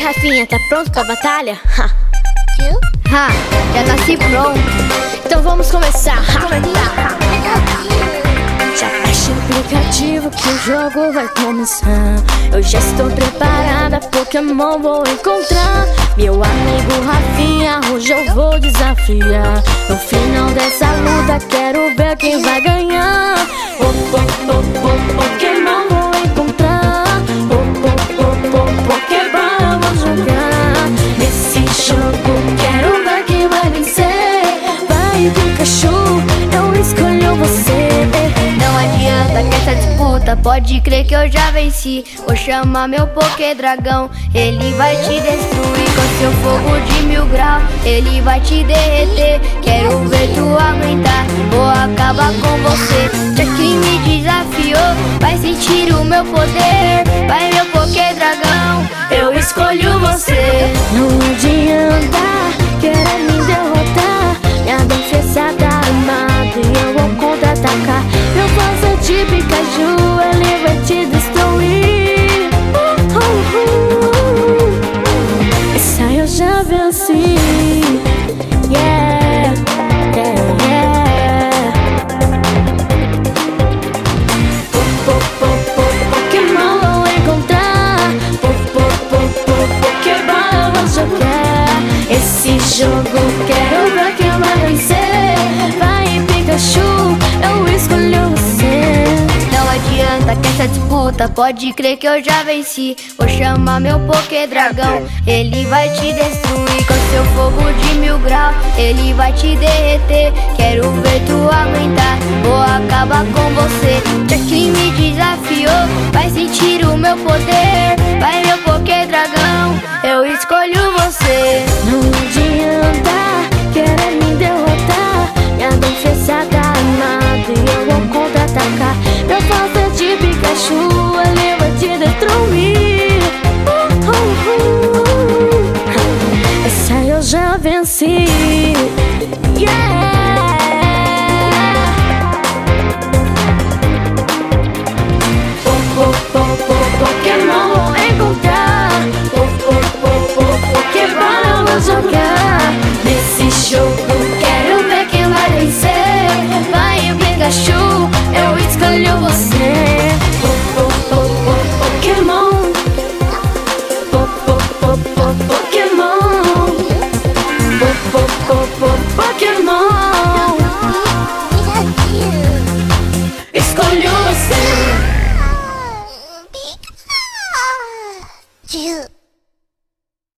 Rafinha, tá pronto pra batalha? Já nasci pronto. Então vamos começar. Já baixa o aplicativo que o jogo vai começar. Eu já estou preparada, Pokémon vou encontrar. Meu amigo Rafinha, hoje eu vou desafiar. No final dessa luta quero ver quem vai ganhar. Pokémon vou encontrar. Pokémon vou jogar. Nesse jogo quero ver quem vai vencer. Vai Pikachu, eu escolho você. Não adianta que essa disputa, pode crer que eu já venci. Vou chamar meu Pokédragão, ele vai te destruir. Com seu fogo de 1000 graus, ele vai te derreter. Quero ver tu aguentar, vou acabar com você. Já quem me desafiou, vai sentir o meu poder. Vai meu Pokédragão, eu escolho você. Não adianta querer me derrotar. Minha defesa tá armada e eu vou contra-atacar. Eu faço de Pikachu, ele vai te destruir. Essa eu já venci. Yeah, yeah, yeah. Pokémon vou encontrar. Pokémon vou jogar. Esse jogo quero ver quem vai vencer. Vai Pikachu, eu escolho você. Não adianta que essa disputa, pode crer que eu já venci. Vou chamar meu Pokédragão, ele vai te destruir. Com seu fogo de 1000 graus, ele vai te derreter. Quero ver tu aguentar, vou acabar com você. Já quem me desafiou, vai sentir o meu poder. Vai meu Pokédragão, eu escolho você. Não adianta querer me derrotar. Minha defesa tá armada e eu vou contra-atacar. Meu falta de Pikachu, ele vai te destruir. Essa eu já venci. Yeah. Pokémon vou encontrar. Pokémon eu vou jogar. Nesse jogo quero ver quem vai vencer. Vai Pikachu, eu escolho você. Pokémon. Pokémon. Escolho você. Pikachu.